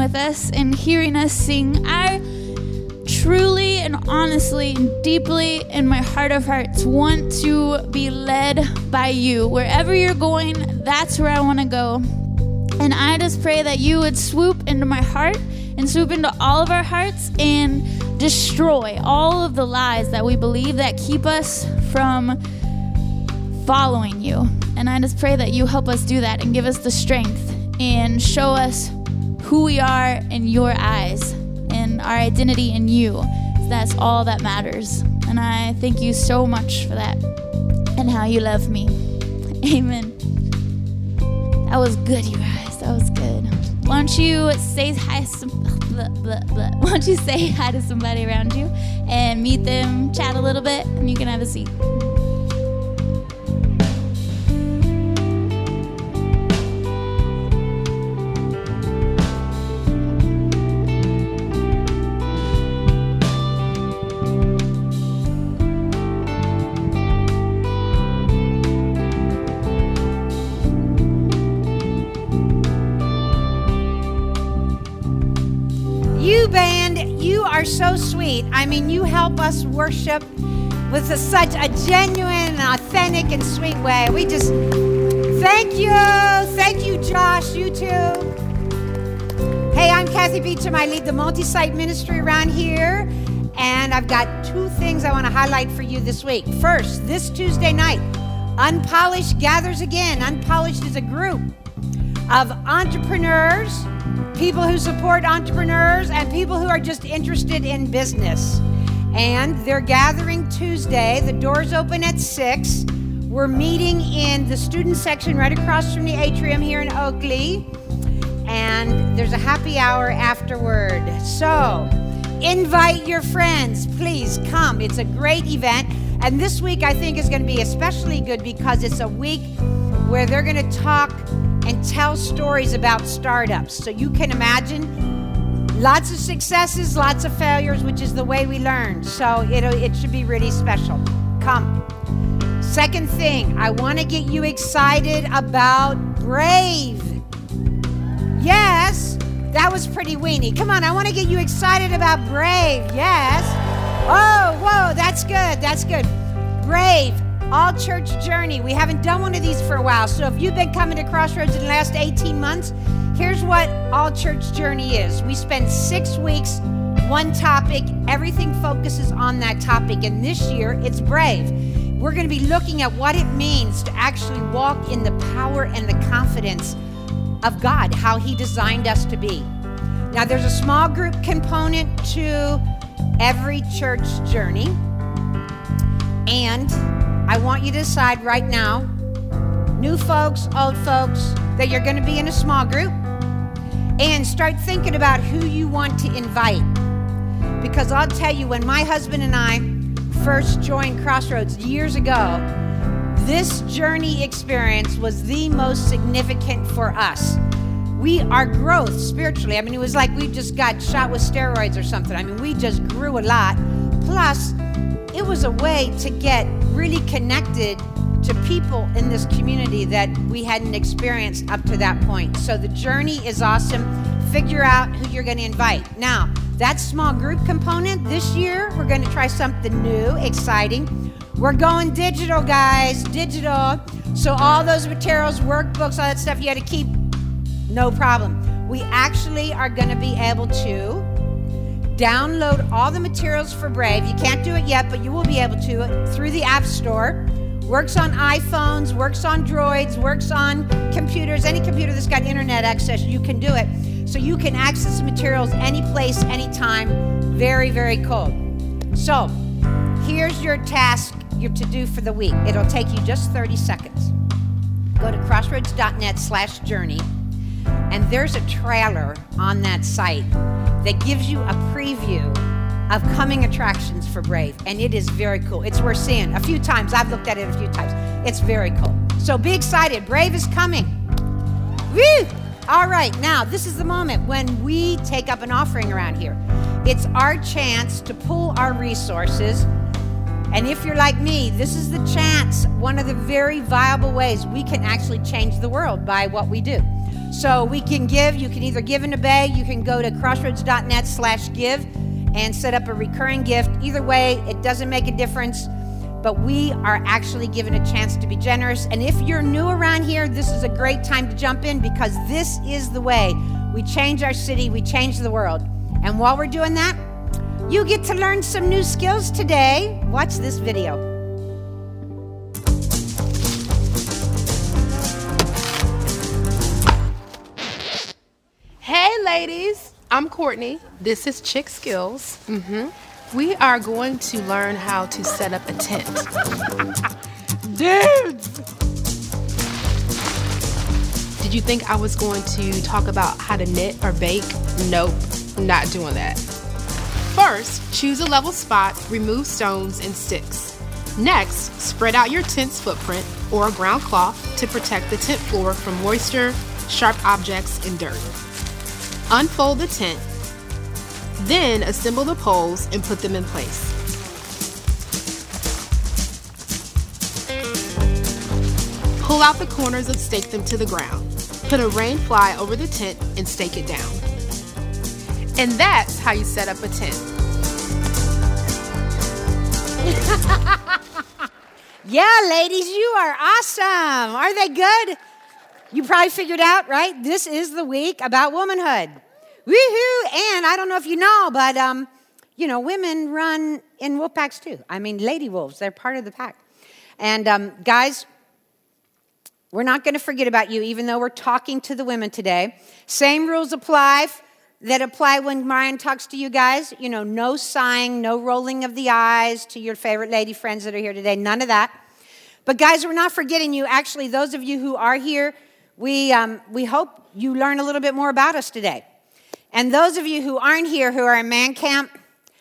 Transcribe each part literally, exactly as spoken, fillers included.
with us and hearing us sing. I truly and honestly and deeply in my heart of hearts want to be led by you. Wherever you're going, that's where I want to go. And I just pray that you would swoop into my heart and swoop into all of our hearts and destroy all of the lies that we believe that keep us from following you. And I just pray that you help us do that and give us the strength and show us who we are in your eyes and our identity in you. That's all that matters. And I thank you so much for that and how you love me. Amen. That was good, you guys. That was good. Why don't you say hi to some, blah, blah, blah. Why don't you say hi to somebody around you and meet them, chat a little bit, and you can have a seat. Band, you are so sweet. I mean, you help us worship with a, such a genuine and authentic and sweet way. We just thank you. Thank you, Josh. You too. Hey, I'm Kathy Beecham. I lead the multi-site ministry around here. And I've got two things I want to highlight for you this week. First, this Tuesday night, Unpolished gathers again. Unpolished is a group of entrepreneurs, people who support entrepreneurs, and people who are just interested in business. And they're gathering Tuesday. The doors open at six. We're meeting in the student section right across from the atrium here in Oakley. And there's a happy hour afterward. So invite your friends. Please come. It's a great event. And this week I think is going to be especially good because it's a week where they're going to talk and tell stories about startups. So you can imagine lots of successes, lots of failures, which is the way we learn. So it'll, it should be really special. Come. Second thing, I want to get you excited about Brave. Yes, that was pretty weenie. Come on, I want to get you excited about Brave. Yes. Oh, whoa, that's good. That's good. Brave. All Church Journey. We haven't done one of these for a while. So if you've been coming to Crossroads in the last eighteen months, here's what All Church Journey is. We spend six weeks, one topic. Everything focuses on that topic. And this year, it's Brave. We're going to be looking at what it means to actually walk in the power and the confidence of God, how He designed us to be. Now, there's a small group component to every church journey. And I want you to decide right now, new folks, old folks, that you're going to be in a small group and start thinking about who you want to invite. Because I'll tell you, when my husband and I first joined Crossroads years ago, this journey experience was the most significant for us. We, our growth spiritually, I mean, it was like we just got shot with steroids or something. I mean, we just grew a lot. Plus, it was a way to get really connected to people in this community that we hadn't experienced up to that point. So the journey is awesome. Figure out who you're going to invite. Now, that small group component, this year, we're going to try something new, exciting. We're going digital, guys, digital. So all those materials, workbooks, all that stuff you had to keep, no problem. We actually are going to be able to download all the materials for Brave. You can't do it yet, but you will be able to through the App Store. Works on iPhones, works on Droids, works on computers. Any computer that's got internet access, you can do it. So you can access materials any place, anytime. Very, very cool. So here's your task, your to-do for the week. It'll take you just thirty seconds. Go to crossroads.net slash journey, and there's a trailer on that site that gives you a preview of coming attractions for Brave. And it is very cool. It's worth seeing a few times. I've looked at it a few times. It's very cool. So be excited. Brave is coming. Woo! All right, now this is the moment when we take up an offering around here. It's our chance to pool our resources. And if you're like me, this is the chance, one of the very viable ways we can actually change the world by what we do. So we can give. You can either give and obey. You can go to crossroads.net slash give and set up a recurring gift. Either way, it doesn't make a difference. But we are actually given a chance to be generous. And if you're new around here, this is a great time to jump in, because this is the way we change our city, we change the world. And while we're doing that, you get to learn some new skills today. Watch this video. Hey ladies, I'm Courtney. This is Chick Skills. Mm-hmm. We are going to learn how to set up a tent. Dudes! Did you think I was going to talk about how to knit or bake? Nope, not doing that. First, choose a level spot, remove stones and sticks. Next, spread out your tent's footprint or a ground cloth to protect the tent floor from moisture, sharp objects, and dirt. Unfold the tent. Then assemble the poles and put them in place. Pull out the corners and stake them to the ground. Put a rain fly over the tent and stake it down. And that's how you set up a tent. Yeah, ladies, you are awesome. Are they good? You probably figured out, right? This is the week about womanhood. Woohoo! And I don't know if you know, but, um, you know, women run in wolf packs too. I mean, lady wolves, they're part of the pack. And um, guys, we're not going to forget about you, even though we're talking to the women today. Same rules apply that apply when Ryan talks to you guys. You know, no sighing, no rolling of the eyes to your favorite lady friends that are here today. None of that. But guys, we're not forgetting you. Actually, those of you who are here, we, um, we hope you learn a little bit more about us today. And those of you who aren't here, who are in man camp,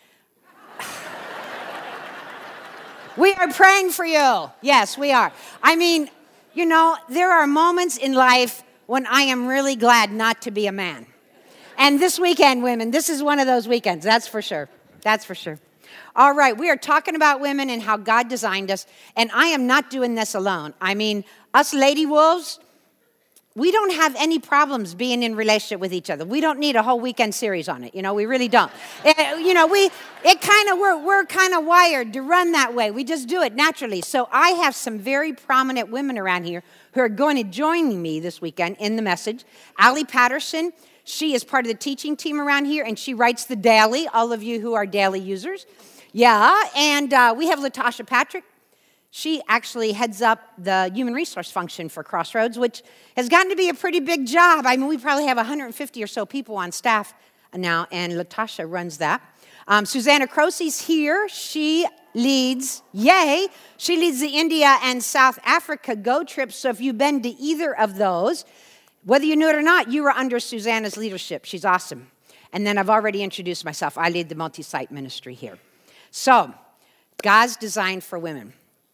we are praying for you. Yes, we are. I mean, you know, there are moments in life when I am really glad not to be a man. And this weekend, women, this is one of those weekends. That's for sure. That's for sure. All right, we are talking about women and how God designed us. And I am not doing this alone. I mean, us lady wolves, we don't have any problems being in relationship with each other. We don't need a whole weekend series on it. You know, we really don't. It, you know, we, it kind of, we're, we're kind of wired to run that way. We just do it naturally. So I have some very prominent women around here who are going to join me this weekend in the message. Allie Patterson, she is part of the teaching team around here, and she writes the daily, all of you who are daily users. Yeah, and uh, we have Latasha Patrick. She actually heads up the human resource function for Crossroads, which has gotten to be a pretty big job. I mean, we probably have one hundred fifty or so people on staff now, and Latasha runs that. Um, Susanna Crosey's here. She leads, yay, she leads the India and South Africa Go trips. So if you've been to either of those, whether you knew it or not, you were under Susanna's leadership. She's awesome. And then I've already introduced myself. I lead the multi-site ministry here. So, God's design for women.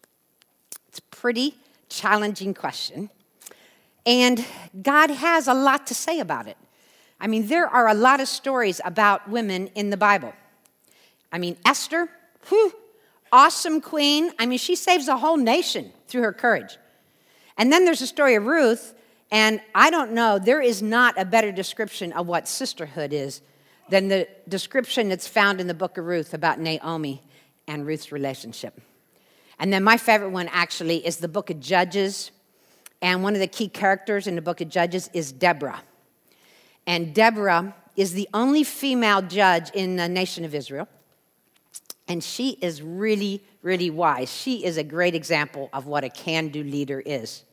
It's a pretty challenging question. And God has a lot to say about it. I mean, there are a lot of stories about women in the Bible. I mean, Esther, whew, awesome queen. I mean, she saves a whole nation through her courage. And then there's the story of Ruth. And I don't know, there is not a better description of what sisterhood is than the description that's found in the book of Ruth about Naomi and Ruth's relationship. And then my favorite one actually is the book of Judges. And one of the key characters in the book of Judges is Deborah. And Deborah is the only female judge in the nation of Israel. And she is really, really wise. She is a great example of what a can-do leader is.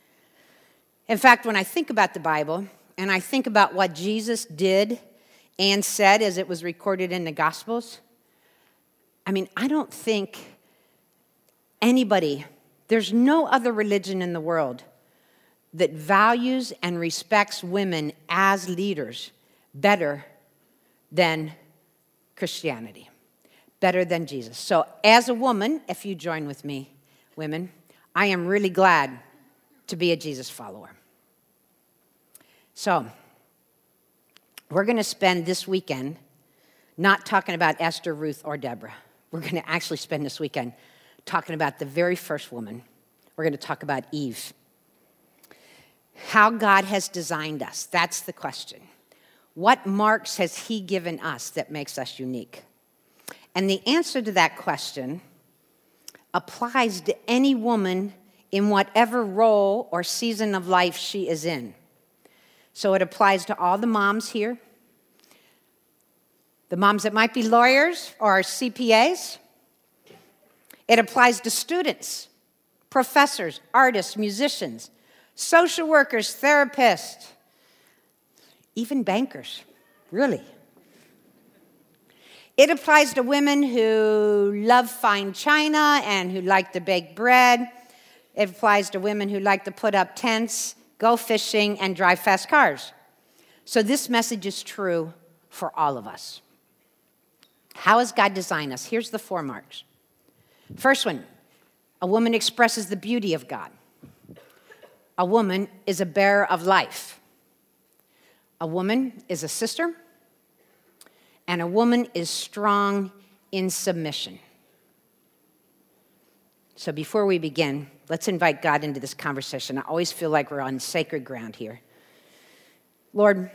In fact, when I think about the Bible, and I think about what Jesus did and said as it was recorded in the Gospels, I mean, I don't think anybody, there's no other religion in the world that values and respects women as leaders better than Christianity, better than Jesus. So as a woman, if you join with me, women, I am really glad to be a Jesus follower. So, we're going to spend this weekend not talking about Esther, Ruth, or Deborah. We're going to actually spend this weekend talking about the very first woman. We're going to talk about Eve. how God has designed us. That's the question. What marks has he given us that makes us unique? And the answer to that question applies to any woman in whatever role or season of life she is in. So it applies to all the moms here, the moms that might be lawyers or C P As. It applies to students, professors, artists, musicians, social workers, therapists, even bankers, really. It applies to women who love fine china and who like to bake bread. It applies to women who like to put up tents, go fishing, and drive fast cars. So this message is true for all of us. How has God designed us? Here's the four marks. First one, a woman expresses the beauty of God. A woman is a bearer of life. A woman is a sister. And a woman is strong in submission. So before we begin, let's invite God into this conversation. I always feel like we're on sacred ground here. Lord,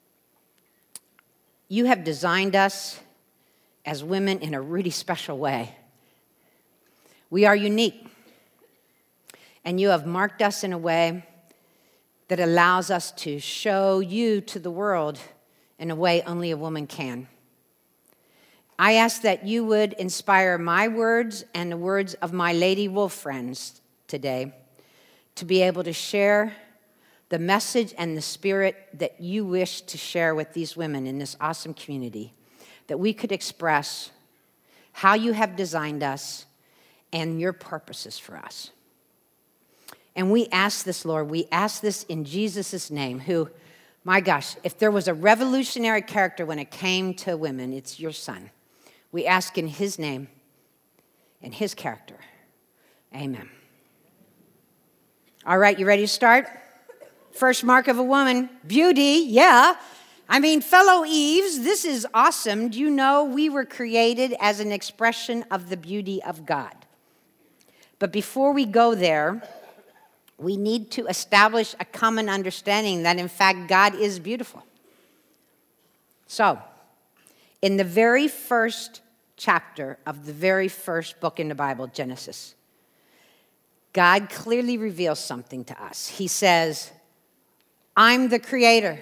you have designed us as women in a really special way. We are unique. And you have marked us in a way that allows us to show you to the world in a way only a woman can. I ask that you would inspire my words and the words of my Lady Wolf friends today to be able to share the message and the spirit that you wish to share with these women in this awesome community, that we could express how you have designed us and your purposes for us. And we ask this, Lord, we ask this in Jesus' name, who, my gosh, if there was a revolutionary character when it came to women, it's your son. We ask in his name and his character. Amen. All right, you ready to start? First mark of a woman, beauty, yeah. I mean, fellow Eves, this is awesome. Do you know we were created as an expression of the beauty of God? But before we go there, we need to establish a common understanding that, in fact, God is beautiful. So, in the very first chapter of the very first book in the Bible, Genesis, God clearly reveals something to us. He says, I'm the creator.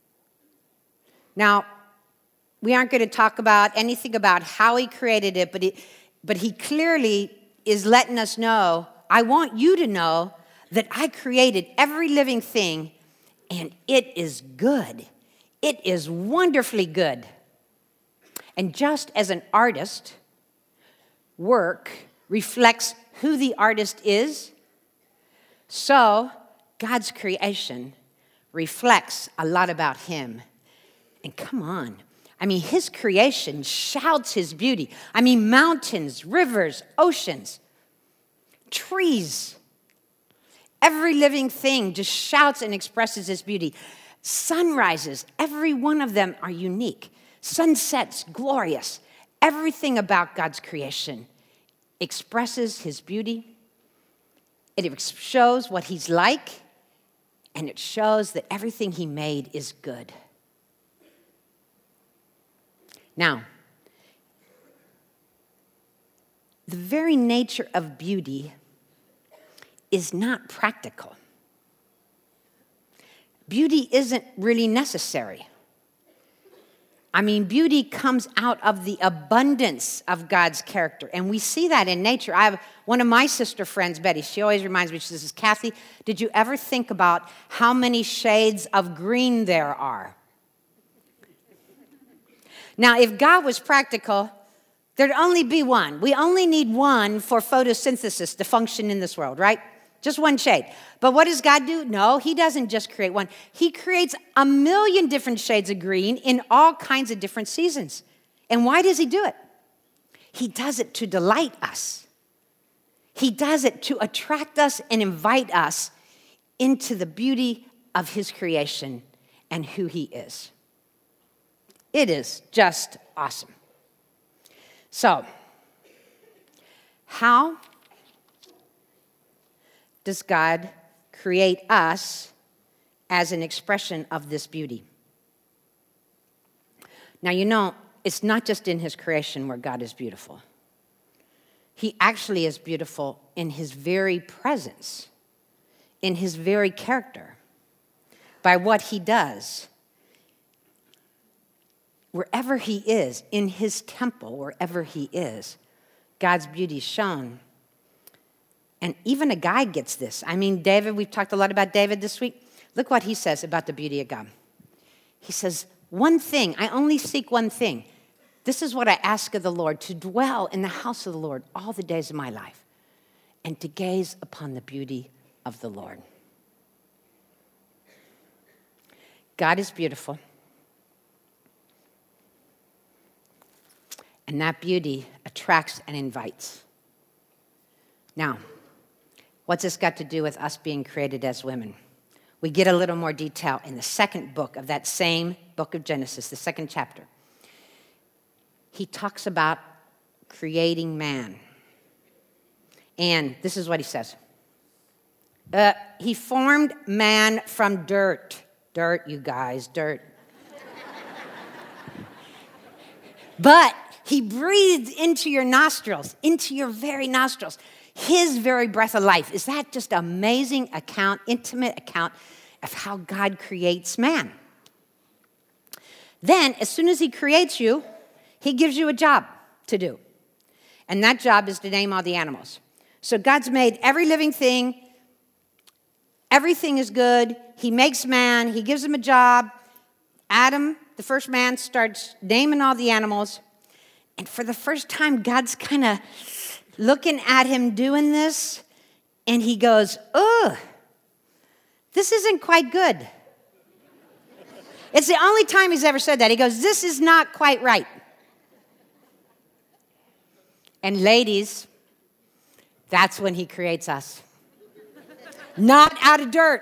Now, we aren't going to talk about anything about how he created it, but, it, but he clearly is letting us know, I want you to know that I created every living thing, and it is good. It is wonderfully good. And just as an artist, work reflects who the artist is, so God's creation reflects a lot about him. And come on, I mean, his creation shouts his beauty. I mean, mountains, rivers, oceans, trees, every living thing just shouts and expresses his beauty. Sunrises, every one of them are unique. Sunsets, glorious. Everything about God's creation expresses his beauty. It shows what he's like, and it shows that everything he made is good. Now, the very nature of beauty is not practical. Beauty isn't really necessary. I mean, beauty comes out of the abundance of God's character, and we see that in nature. I have one of my sister friends, Betty, she always reminds me, she says, Kathy, did you ever think about how many shades of green there are? Now, if God was practical, there'd only be one. We only need one for photosynthesis to function in this world, right? Just one shade. But what does God do? No, he doesn't just create one. He creates a million different shades of green in all kinds of different seasons. And why does he do it? He does it to delight us. He does it to attract us and invite us into the beauty of his creation and who he is. It is just awesome. So, how does God create us as an expression of this beauty. Now, you know, it's not just in his creation where God is beautiful. He actually is beautiful in his very presence, in his very character, by what he does. Wherever he is, in his temple, wherever he is, God's beauty is shown. And even a guy gets this. I mean, David, we've talked a lot about David this week. Look what he says about the beauty of God. He says, one thing, I only seek one thing. This is what I ask of the Lord, to dwell in the house of the Lord all the days of my life, and to gaze upon the beauty of the Lord. God is beautiful. And that beauty attracts and invites. Now, what's this got to do with us being created as women? We get a little more detail in the second book of that same book of Genesis, the second chapter. He talks about creating man. And this is what he says. Uh, he formed man from dirt. Dirt, you guys, dirt. But he breathed into your nostrils, into your very nostrils, his very breath of life. Is that just an amazing account, intimate account of how God creates man? Then, as soon as he creates you, he gives you a job to do. And that job is to name all the animals. So God's made every living thing. Everything is good. He makes man. He gives him a job. Adam, the first man, starts naming all the animals. And for the first time, God's kind of looking at him doing this. And he goes, ugh, this isn't quite good. It's the only time he's ever said that. He goes, this is not quite right. And ladies, that's when he creates us. Not out of dirt.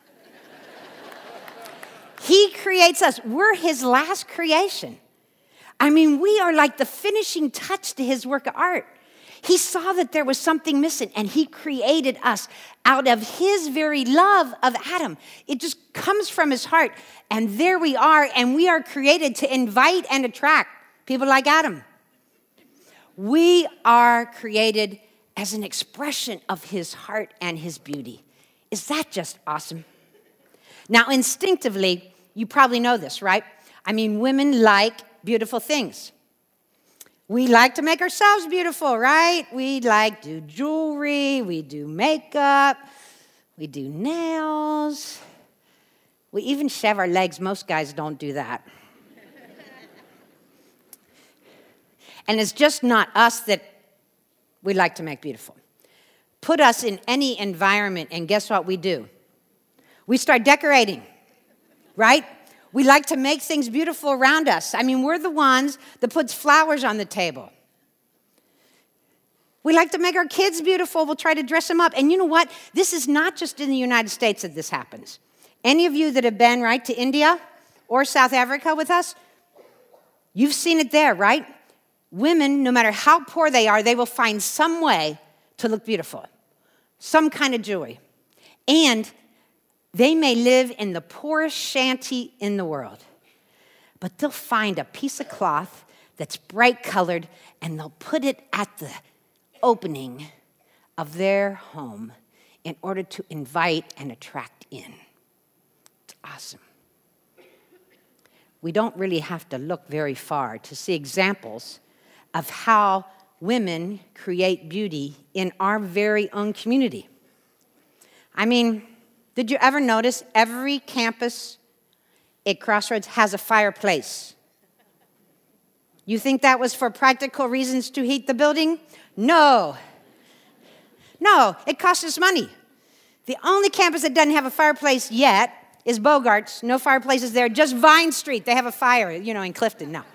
He creates us. We're his last creation. I mean, we are like the finishing touch to his work of art. He saw that there was something missing, and he created us out of his very love of Adam. It just comes from his heart, and there we are, and we are created to invite and attract people like Adam. We are created as an expression of his heart and his beauty. Is that just awesome? Now, instinctively, you probably know this, right? I mean, women like beautiful things. We like to make ourselves beautiful, right? We like to do jewelry, we do makeup, we do nails. We even shave our legs. Most guys don't do that. And it's just not us that we like to make beautiful. Put us in any environment, and guess what we do? We start decorating, right? We like to make things beautiful around us. I mean, we're the ones that puts flowers on the table. We like to make our kids beautiful. We'll try to dress them up. And you know what? This is not just in the United States that this happens. Any of you that have been, right, to India or South Africa with us, you've seen it there, right? Women, no matter how poor they are, they will find some way to look beautiful, some kind of jewelry. And they may live in the poorest shanty in the world, but they'll find a piece of cloth that's bright colored, and they'll put it at the opening of their home in order to invite and attract in. It's awesome. We don't really have to look very far to see examples of how women create beauty in our very own community. I mean, did you ever notice every campus at Crossroads has a fireplace? You think that was for practical reasons to heat the building? No. No, it costs us money. The only campus that doesn't have a fireplace yet is Bogart's. No fireplaces there, just Vine Street. They have a fire, you know, in Clifton. No.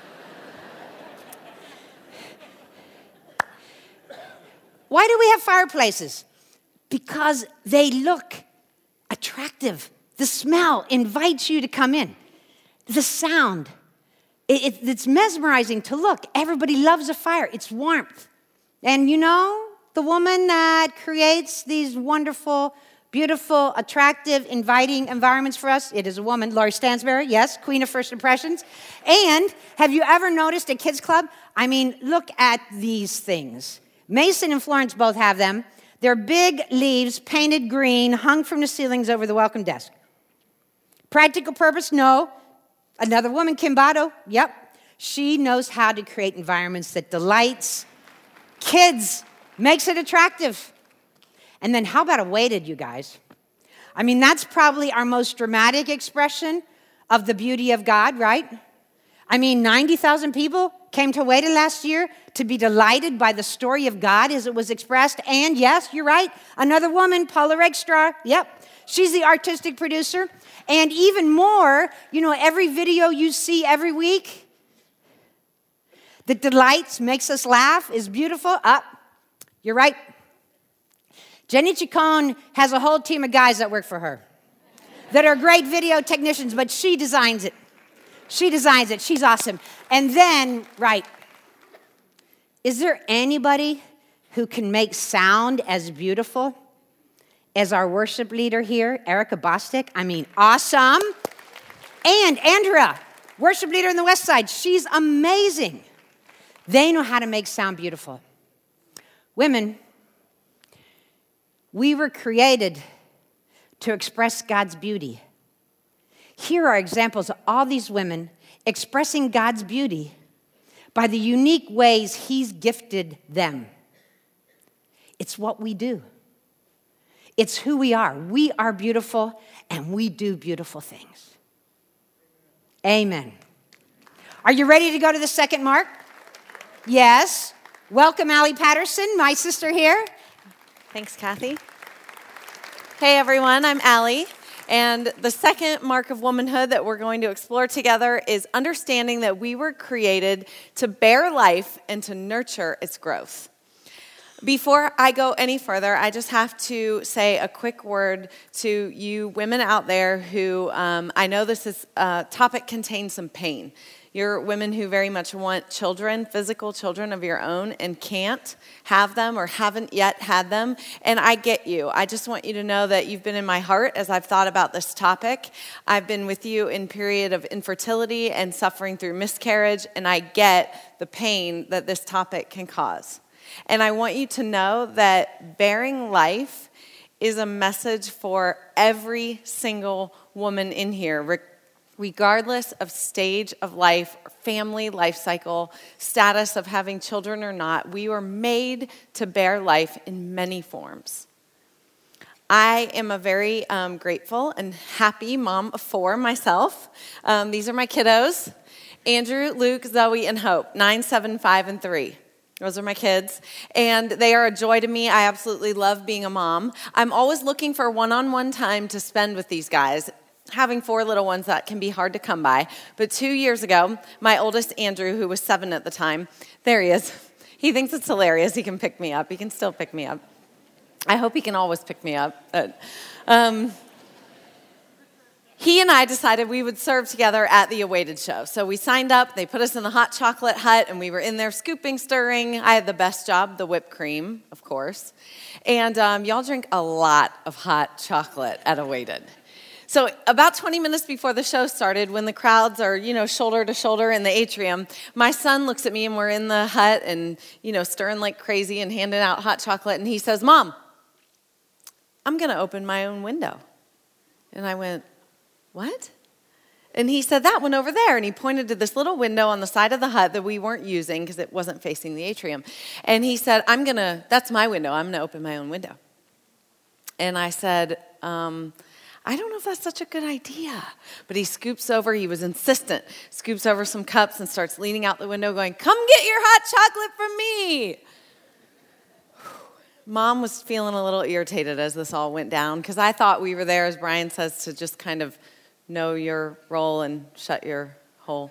Why do we have fireplaces? Because they look attractive. The smell invites you to come in. The sound, it, it, it's mesmerizing to look. Everybody loves a fire. It's warmth. And you know, the woman that creates these wonderful beautiful, attractive, inviting environments for us? It is a woman, Laurie Stansberry, yes, queen of first impressions. And have you ever noticed at Kids Club? I mean, look at these things. Mason and Florence both have them. They're big leaves, painted green, hung from the ceilings over the welcome desk. Practical purpose? No. Another woman, Kim Botto, yep. She knows how to create environments that delights kids, makes it attractive. And then how about a weighted, you guys? I mean, that's probably our most dramatic expression of the beauty of God, right? I mean, ninety thousand people came to Weighted last year to be delighted by the story of God as it was expressed. And yes, you're right, another woman, Paula Regstra, yep. She's the artistic producer. And even more, you know, every video you see every week that delights, makes us laugh, is beautiful. Up, ah, you're right. Jenny Chacon has a whole team of guys that work for her that are great video technicians, but she designs it. She designs it. She's awesome. And then, right, is there anybody who can make sound as beautiful as our worship leader here, Erica Bostic? I mean, awesome. And Andrea, worship leader in the West Side. She's amazing. They know how to make sound beautiful. Women, we were created to express God's beauty. Here are examples of all these women expressing God's beauty by the unique ways He's gifted them. It's what we do. It's who we are. We are beautiful, and we do beautiful things. Amen. Are you ready to go to the second mark? Yes. Welcome, Allie Patterson, my sister here. Thanks, Kathy. Hey, everyone, I'm Allie. And the second mark of womanhood that we're going to explore together is understanding that we were created to bear life and to nurture its growth. Before I go any further, I just have to say a quick word to you women out there who, um, I know this is, uh, topic contains some pain. You're women who very much want children, physical children of your own, and can't have them or haven't yet had them. And I get you. I just want you to know that you've been in my heart as I've thought about this topic. I've been with you in period of infertility and suffering through miscarriage, and I get the pain that this topic can cause. And I want you to know that bearing life is a message for every single woman in here, regardless of stage of life, family, life cycle, status of having children or not. We were made to bear life in many forms. I am a very um, grateful and happy mom of four myself. Um, these are my kiddos, Andrew, Luke, Zoe, and Hope, nine, seven, five, and three. Those are my kids, and they are a joy to me. I absolutely love being a mom. I'm always looking for one-on-one time to spend with these guys. Having four little ones, that can be hard to come by. But two years ago, my oldest, Andrew, who was seven at the time, there he is. He thinks it's hilarious. He can pick me up. He can still pick me up. I hope he can always pick me up. But, um, he and I decided we would serve together at the Awaited show. So we signed up. They put us in the hot chocolate hut, and we were in there scooping, stirring. I had the best job, the whipped cream, of course. And um, y'all drink a lot of hot chocolate at Awaited. So about twenty minutes before the show started, when the crowds are, you know, shoulder to shoulder in the atrium, my son looks at me, and we're in the hut and, you know, stirring like crazy and handing out hot chocolate. And he says, "Mom, I'm going to open my own window." And I went, "What?" And he said, "That one over there." And he pointed to this little window on the side of the hut that we weren't using because it wasn't facing the atrium. And he said, "I'm going to, that's my window. I'm going to open my own window." And I said, um... I don't know if that's such a good idea. But he scoops over, he was insistent, scoops over some cups and starts leaning out the window going, "Come get your hot chocolate from me." Mom was feeling a little irritated as this all went down because I thought we were there, as Brian says, to just kind of know your role and shut your hole.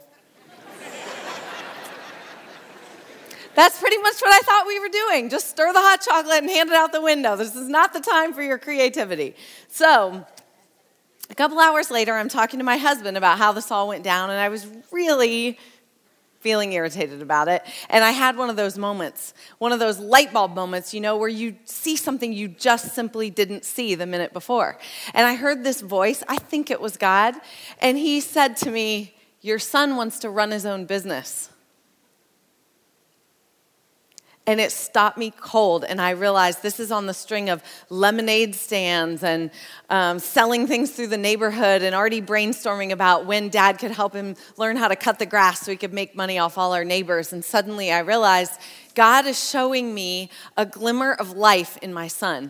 That's pretty much what I thought we were doing. Just stir the hot chocolate and hand it out the window. This is not the time for your creativity. So a couple hours later, I'm talking to my husband about how this all went down, and I was really feeling irritated about it. And I had one of those moments, one of those light bulb moments, you know, where you see something you just simply didn't see the minute before. And I heard this voice, I think it was God, and he said to me, your son wants to run his own business. And it stopped me cold, and I realized this is on the string of lemonade stands and um, selling things through the neighborhood and already brainstorming about when Dad could help him learn how to cut the grass so he could make money off all our neighbors. And suddenly I realized God is showing me a glimmer of life in my son.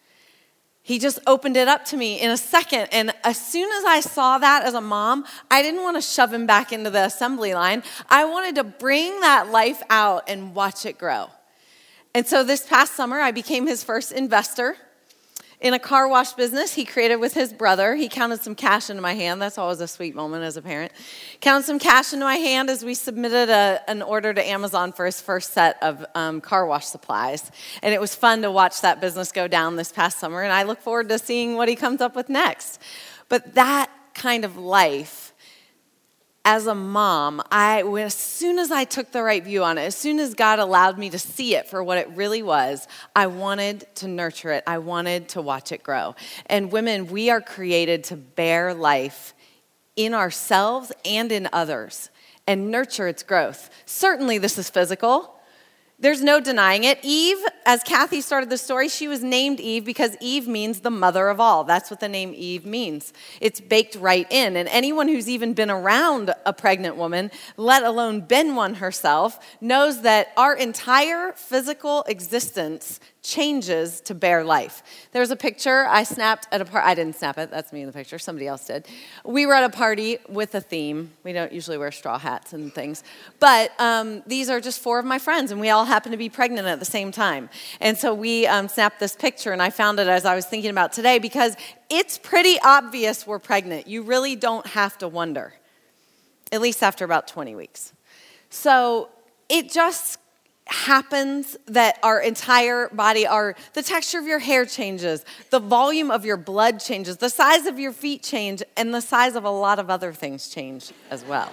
He just opened it up to me in a second. And as soon as I saw that as a mom, I didn't want to shove him back into the assembly line. I wanted to bring that life out and watch it grow. And so this past summer, I became his first investor in a car wash business he created with his brother. He counted some cash into my hand. That's always a sweet moment as a parent. Counted some cash into my hand as we submitted a, an order to Amazon for his first set of um, car wash supplies. And it was fun to watch that business go down this past summer, and I look forward to seeing what he comes up with next. But that kind of life, as a mom, I, as soon as I took the right view on it, as soon as God allowed me to see it for what it really was, I wanted to nurture it. I wanted to watch it grow. And women, we are created to bear life in ourselves and in others and nurture its growth. Certainly this is physical. There's no denying it. Eve, as Kathy started the story, she was named Eve because Eve means the mother of all. That's what the name Eve means. It's baked right in. And anyone who's even been around a pregnant woman, let alone been one herself, knows that our entire physical existence changes to bear life. There's a picture I snapped at a party. I didn't snap it. That's me in the picture. Somebody else did. We were at a party with a theme. We don't usually wear straw hats and things. But um, these are just four of my friends, and we all happen to be pregnant at the same time. And so we um, snapped this picture, and I found it as I was thinking about today because it's pretty obvious we're pregnant. You really don't have to wonder, at least after about twenty weeks. So it just happens that our entire body, our the texture of your hair changes, the volume of your blood changes, the size of your feet change, and the size of a lot of other things change as well.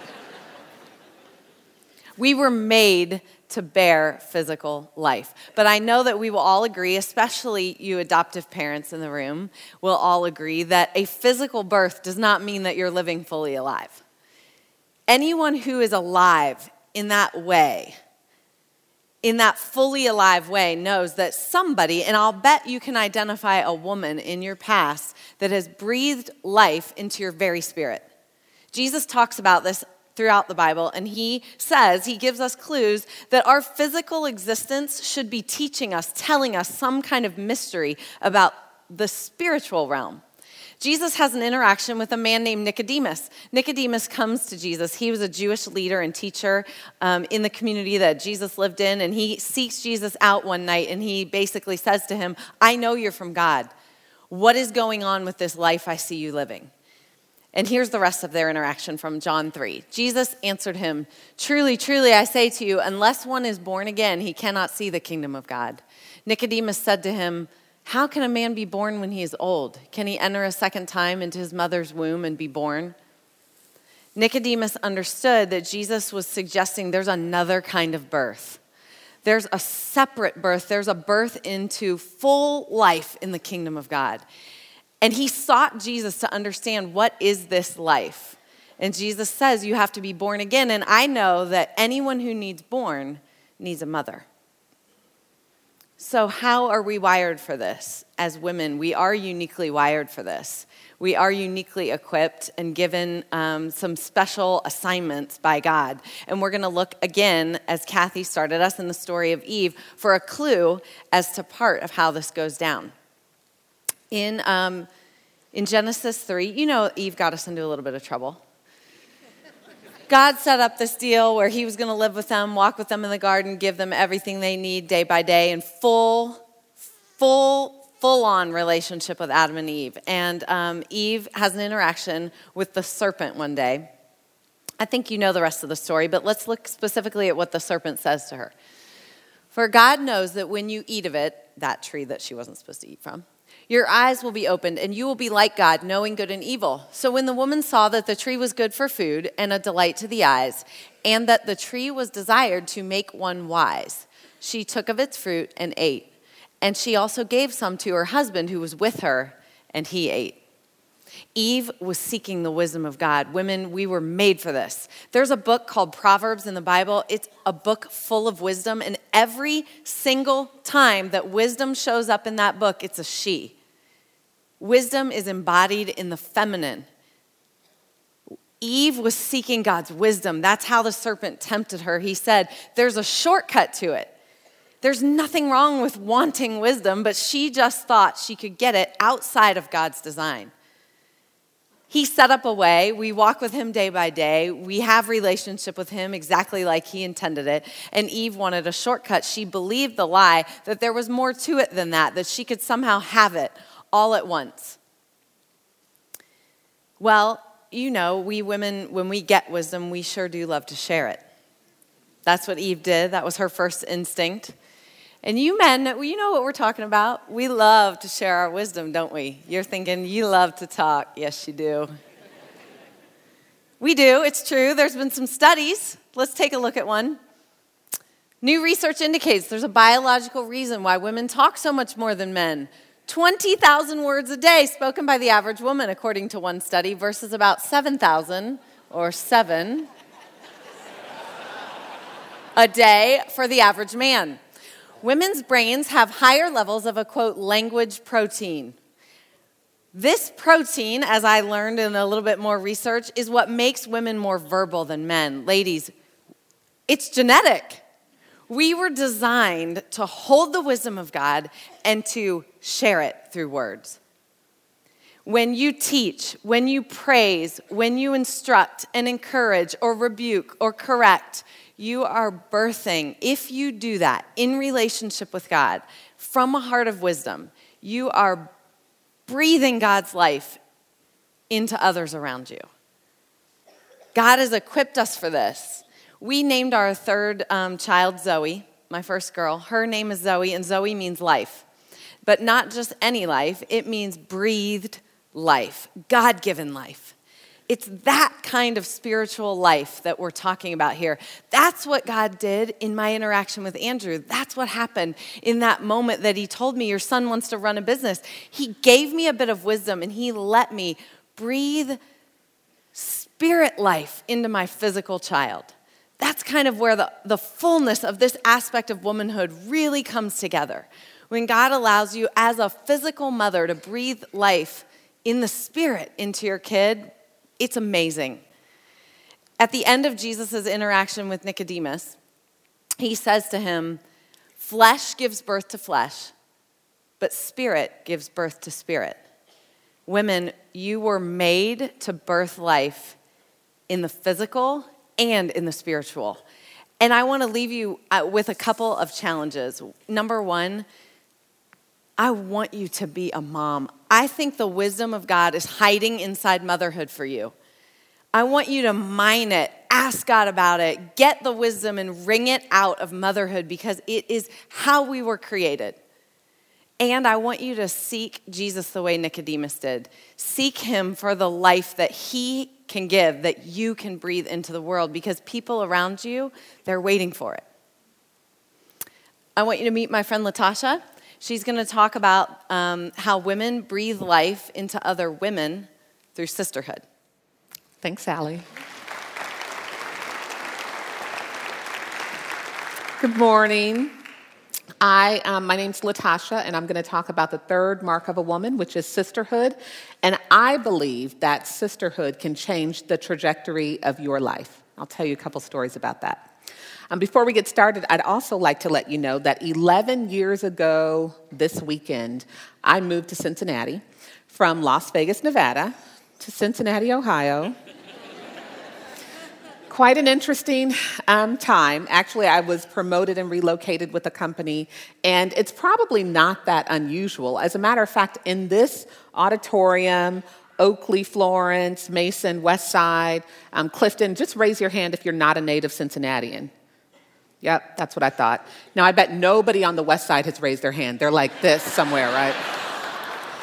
We were made to bear physical life. But I know that we will all agree, especially you adoptive parents in the room, will all agree that a physical birth does not mean that you're living fully alive. Anyone who is alive in that way, in that fully alive way, knows that somebody, and I'll bet you can identify a woman in your past that has breathed life into your very spirit. Jesus talks about this throughout the Bible, and he says, he gives us clues that our physical existence should be teaching us, telling us some kind of mystery about the spiritual realm. Jesus has an interaction with a man named Nicodemus. Nicodemus comes to Jesus. He was a Jewish leader and teacher um, in the community that Jesus lived in, and he seeks Jesus out one night, and he basically says to him, I know you're from God. What is going on with this life I see you living? And here's the rest of their interaction from John three. Jesus answered him, truly, truly, I say to you, unless one is born again, he cannot see the kingdom of God. Nicodemus said to him, how can a man be born when he is old? Can he enter a second time into his mother's womb and be born? Nicodemus understood that Jesus was suggesting there's another kind of birth. There's a separate birth. There's a birth into full life in the kingdom of God. And he sought Jesus to understand, what is this life? And Jesus says you have to be born again. And I know that anyone who needs born needs a mother. So how are we wired for this? As women, we are uniquely wired for this. We are uniquely equipped and given um, some special assignments by God. And we're going to look again, as Kathy started us in the story of Eve, for a clue as to part of how this goes down. In, um, in Genesis three, you know Eve got us into a little bit of trouble. God set up this deal where he was going to live with them, walk with them in the garden, give them everything they need day by day in full, full, full-on relationship with Adam and Eve. And um, Eve has an interaction with the serpent one day. I think you know the rest of the story, but let's look specifically at what the serpent says to her. For God knows that when you eat of it, that tree that she wasn't supposed to eat from, Your eyes will be opened, and you will be like God, knowing good and evil. So when the woman saw that the tree was good for food and a delight to the eyes, and that the tree was desired to make one wise, she took of its fruit and ate. And she also gave some to her husband who was with her, and he ate. Eve was seeking the wisdom of God. Women, we were made for this. There's a book called Proverbs in the Bible. It's a book full of wisdom, and every single time that wisdom shows up in that book, it's a she. Wisdom is embodied in the feminine. Eve was seeking God's wisdom. That's how the serpent tempted her. He said, there's a shortcut to it. There's nothing wrong with wanting wisdom, but she just thought she could get it outside of God's design. He set up a way. We walk with him day by day. We have relationship with him exactly like he intended it. And Eve wanted a shortcut. She believed the lie that there was more to it than that, that she could somehow have it all at once. Well, you know, we women, when we get wisdom, we sure do love to share it. That's what Eve did. That was her first instinct. And you men, you know what we're talking about. We love to share our wisdom, don't we? You're thinking, you love to talk. Yes, you do. We do. It's true. There's been some studies. Let's take a look at one. New research indicates there's a biological reason why women talk so much more than men. twenty thousand words a day spoken by the average woman, according to one study, versus about seven thousand, or seven, a day for the average man. Women's brains have higher levels of a, quote, language protein. This protein, as I learned in a little bit more research, is what makes women more verbal than men. Ladies, it's genetic. We were designed to hold the wisdom of God and to share it through words. When you teach, when you praise, when you instruct and encourage or rebuke or correct, you are birthing, if you do that in relationship with God, from a heart of wisdom, you are breathing God's life into others around you. God has equipped us for this. We named our third um, child Zoe, my first girl. Her name is Zoe, and Zoe means life. But not just any life, it means breathed life, God-given life. It's that kind of spiritual life that we're talking about here. That's what God did in my interaction with Andrew. That's what happened in that moment that he told me, your son wants to run a business. He gave me a bit of wisdom, and he let me breathe spirit life into my physical child. That's kind of where the, the fullness of this aspect of womanhood really comes together. When God allows you as a physical mother to breathe life in the spirit into your kid, it's amazing. At the end of Jesus' interaction with Nicodemus, he says to him, flesh gives birth to flesh, but spirit gives birth to spirit. Women, you were made to birth life in the physical and in the spiritual. And I want to leave you with a couple of challenges. Number one, I want you to be a mom. I think the wisdom of God is hiding inside motherhood for you. I want you to mine it, ask God about it, get the wisdom and wring it out of motherhood because it is how we were created. And I want you to seek Jesus the way Nicodemus did. Seek him for the life that he can give, that you can breathe into the world because people around you, they're waiting for it. I want you to meet my friend Latasha. She's going to talk about um, how women breathe life into other women through sisterhood. Thanks, Allie. Good morning. I, um, my name's Latasha, and I'm going to talk about the third mark of a woman, which is sisterhood. And I believe that sisterhood can change the trajectory of your life. I'll tell you a couple stories about that. Um, before we get started, I'd also like to let you know that eleven years ago this weekend, I moved to Cincinnati from Las Vegas, Nevada, to Cincinnati, Ohio. Quite an interesting um, time. Actually, I was promoted and relocated with a company, and it's probably not that unusual. As a matter of fact, in this auditorium, Oakley, Florence, Mason, West Side, um, Clifton, just raise your hand if you're not a native Cincinnatian. Yep, that's what I thought. Now, I bet nobody on the West Side has raised their hand. They're like this somewhere, right?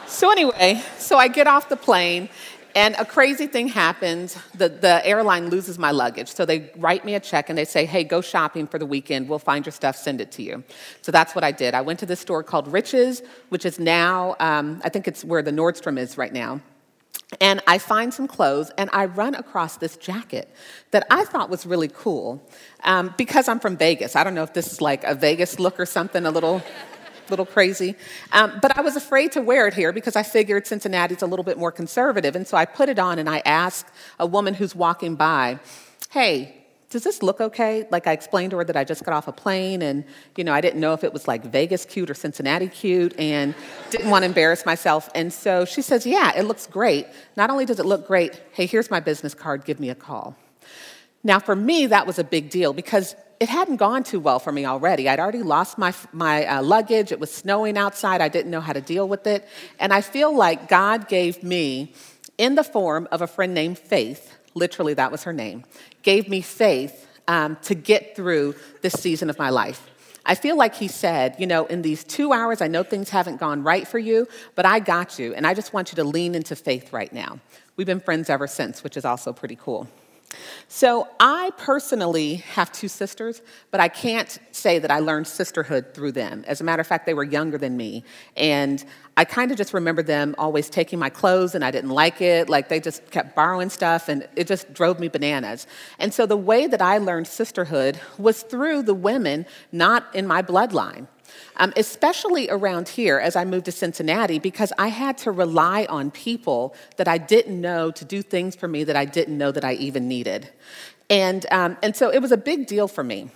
So anyway, so I get off the plane, and a crazy thing happens. The, the airline loses my luggage. So they write me a check, and they say, hey, go shopping for the weekend. We'll find your stuff, send it to you. So that's what I did. I went to this store called Riches, which is now, um, I think it's where the Nordstrom is right now. And I find some clothes, and I run across this jacket that I thought was really cool um, because I'm from Vegas. I don't know if this is like a Vegas look or something, a little, little crazy. Um, but I was afraid to wear it here because I figured Cincinnati's a little bit more conservative. And so I put it on, and I asked a woman who's walking by, hey, does this look okay? Like, I explained to her that I just got off a plane, and, you know, I didn't know if it was like Vegas cute or Cincinnati cute, and didn't want to embarrass myself. And so she says, yeah, it looks great. Not only does it look great, hey, here's my business card, give me a call. Now, for me, that was a big deal because it hadn't gone too well for me already. I'd already lost my, my uh, luggage. It was snowing outside. I didn't know how to deal with it. And I feel like God gave me, in the form of a friend named Faith, literally that was her name, gave me faith um, to get through this season of my life. I feel like he said, you know, in these two hours, I know things haven't gone right for you, but I got you, and I just want you to lean into faith right now. We've been friends ever since, which is also pretty cool. So I personally have two sisters, but I can't say that I learned sisterhood through them. As a matter of fact, they were younger than me, and I kind of just remember them always taking my clothes, and I didn't like it. Like, they just kept borrowing stuff, and it just drove me bananas. And so the way that I learned sisterhood was through the women not in my bloodline. Um, especially around here as I moved to Cincinnati, because I had to rely on people that I didn't know to do things for me that I didn't know that I even needed. And, um, and so it was a big deal for me.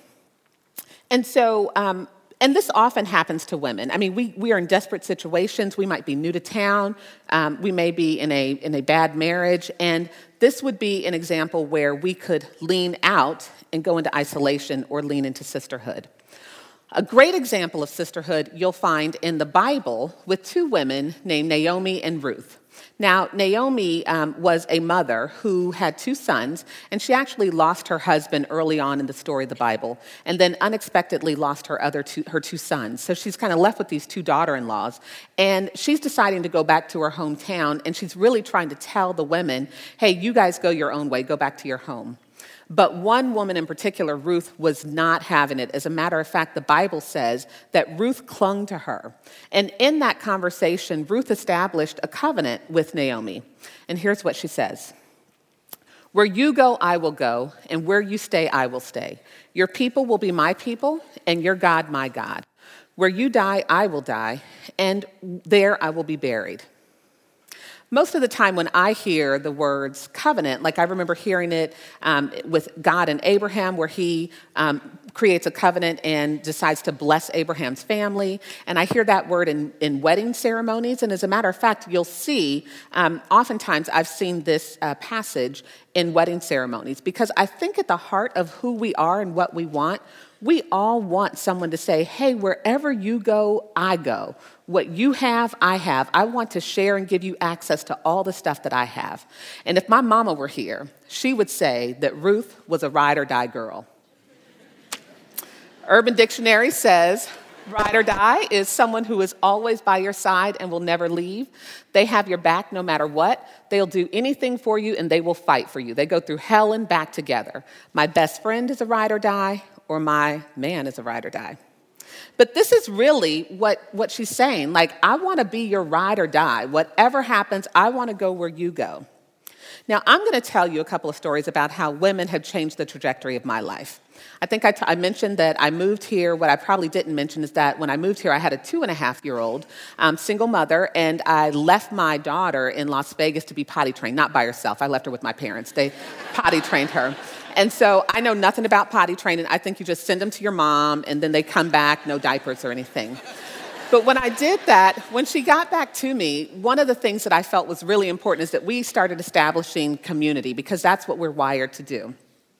And so, um, and this often happens to women. I mean, we, we are in desperate situations. We might be new to town. Um, we may be in a, in a bad marriage. And this would be an example where we could lean out and go into isolation or lean into sisterhood. A great example of sisterhood you'll find in the Bible with two women named Naomi and Ruth. Now, Naomi um, was a mother who had two sons, and she actually lost her husband early on in the story of the Bible, and then unexpectedly lost her other two, her two sons. So she's kind of left with these two daughter-in-laws, and she's deciding to go back to her hometown, and she's really trying to tell the women, hey, you guys go your own way, go back to your home. But one woman in particular, Ruth, was not having it. As a matter of fact, the Bible says that Ruth clung to her. And in that conversation, Ruth established a covenant with Naomi. And here's what she says. Where you go, I will go, and where you stay, I will stay. Your people will be my people, and your God, my God. Where you die, I will die, and there I will be buried. Most of the time when I hear the words covenant, like I remember hearing it um, with God and Abraham, where he um, creates a covenant and decides to bless Abraham's family. And I hear that word in, in wedding ceremonies. And as a matter of fact, you'll see, um, oftentimes I've seen this uh, passage in wedding ceremonies, because I think at the heart of who we are and what we want, we all want someone to say, hey, wherever you go, I go. What you have, I have. I want to share and give you access to all the stuff that I have. And if my mama were here, she would say that Ruth was a ride or die girl. Urban Dictionary says, ride or die is someone who is always by your side and will never leave. They have your back no matter what. They'll do anything for you, and they will fight for you. They go through hell and back together. My best friend is a ride or die, or my man is a ride or die. But this is really what, what she's saying. Like, I want to be your ride or die. Whatever happens, I want to go where you go. Now, I'm going to tell you a couple of stories about how women have changed the trajectory of my life. I think I, t- I mentioned that I moved here. What I probably didn't mention is that when I moved here, I had a two-and-a-half-year-old um, single mother, and I left my daughter in Las Vegas to be potty trained, not by herself. I left her with my parents. They potty trained her. And so I know nothing about potty training. I think you just send them to your mom, and then they come back, no diapers or anything. But when I did that, when she got back to me, one of the things that I felt was really important is that we started establishing community, because that's what we're wired to do.